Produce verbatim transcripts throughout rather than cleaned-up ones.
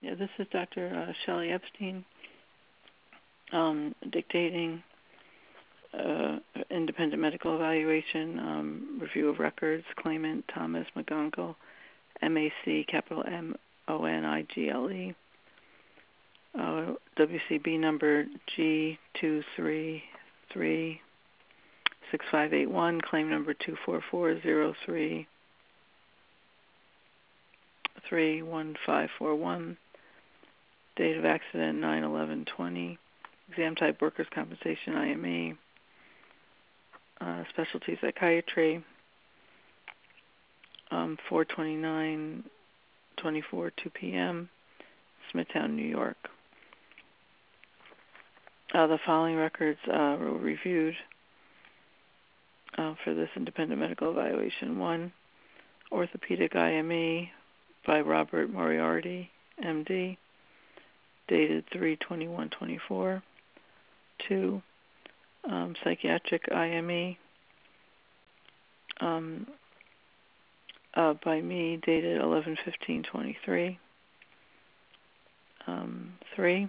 Yeah, this is Doctor Uh, Shelley Epstein, um, dictating uh, independent medical evaluation, um, review of records, claimant Thomas McGonigle, M A C, capital M O N I G L E, uh, W C B number G two three three six five eight one, claim number two four four zero three three one five four one, date of accident nine eleven twenty, exam type workers' compensation I M E, uh, specialty psychiatry, um, four twenty-nine twenty-four, two p.m., Smithtown, New York. Uh, the following records uh, were reviewed uh, for this independent medical evaluation. One, orthopedic I M E by Robert Moriarty, M D, dated three twenty-one twenty-four. Two, um, psychiatric I M E um, uh, by me, dated eleven fifteen twenty-three. Um, three,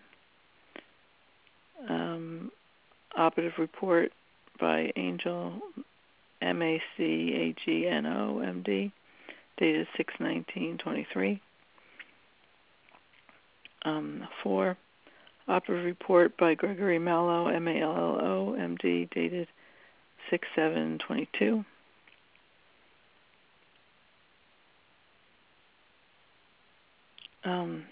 um, operative report by Angel, M A C A G N O, M D, dated six nineteen twenty-three. Um, four, operative report by Gregory Mallow, M A L L O, M D, dated six seven twenty-two. Um,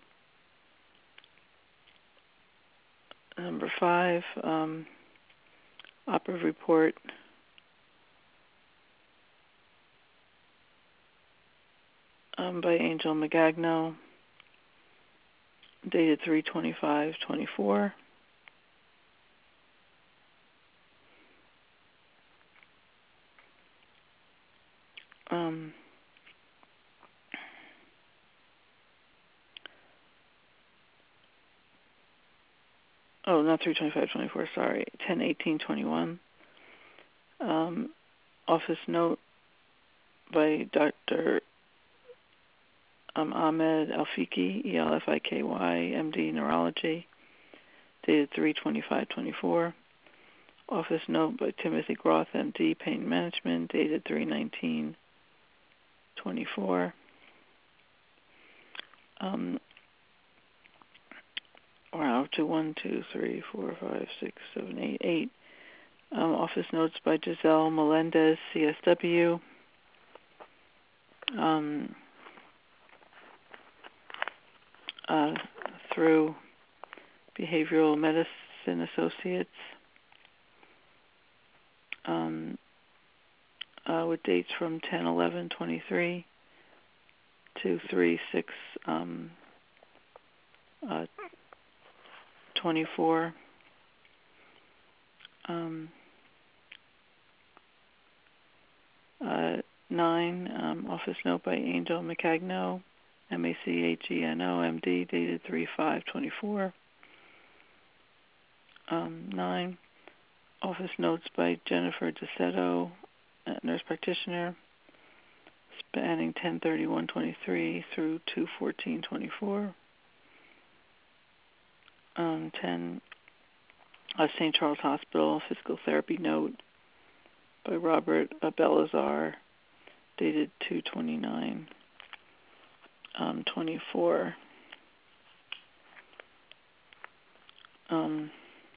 number five, um, operative report um, by Angel Magagno, dated three twenty-five twenty-four. Um, oh, not three twenty-five twenty-four, sorry, ten eighteen twenty-one. Um, office note by Doctor um, Ahmed Alfiki, E L F I K Y, M D, neurology, dated three twenty-five twenty-four. Office note by Timothy Groth, M D, pain management, dated three nineteen twenty-four. Um, wow, to one, two, three, four, five, six, seven, eight, eight. Um, office notes by Giselle Melendez, C S W. Um, uh, through Behavioral Medicine Associates, um, uh, with dates from ten eleven twenty-three to three six um, uh, twenty-four. Um, uh, nine, um, office note by Angel Macagno, M A C A G N O, M D, dated three five twenty-four. Um, nine, office notes by Jennifer DeSetto, nurse practitioner, spanning ten thirty-one twenty-three through two fourteen twenty-four. Um, ten, uh, Saint Charles Hospital physical therapy note by Robert uh, Belazar, dated two twenty-nine twenty-four. Um,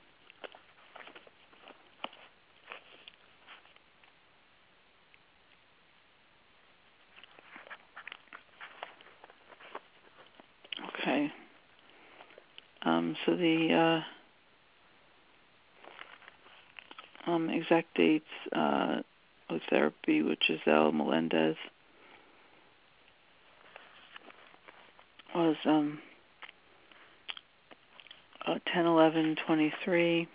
okay. Um, so the uh, um, exact dates uh, of therapy with Giselle Melendez was um, uh, ten eleven twenty-three,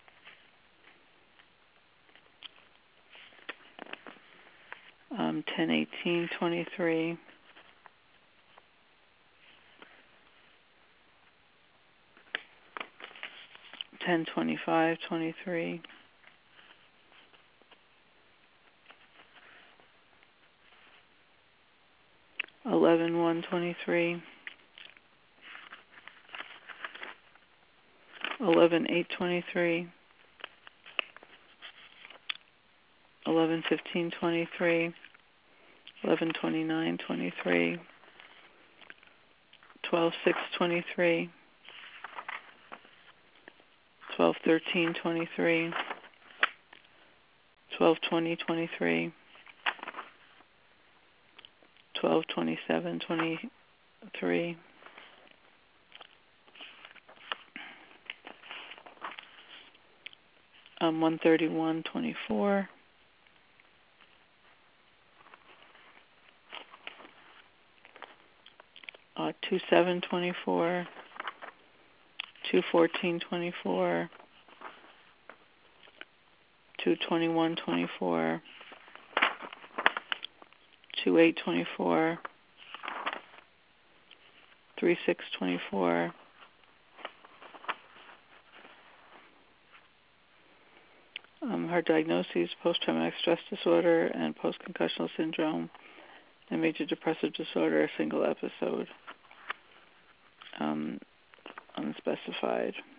um, ten eighteen twenty-three, ten twenty-five twenty-three, eleven one twenty-three, eleven eight twenty-three, eleven fifteen twenty-three, eleven twenty-nine twenty-three, twelve six twenty-three, twelve thirteen twenty-three, twelve twenty twenty-three, twelve twenty-seven twenty-three, um, one thirty-one twenty-four, uh, two seven twenty-four, two fourteen twenty-four, two twenty-one twenty-four, two eight twenty-four, three six twenty-four, um, her diagnoses, post-traumatic stress disorder and post-concussional syndrome and major depressive disorder, a single episode, um, unspecified.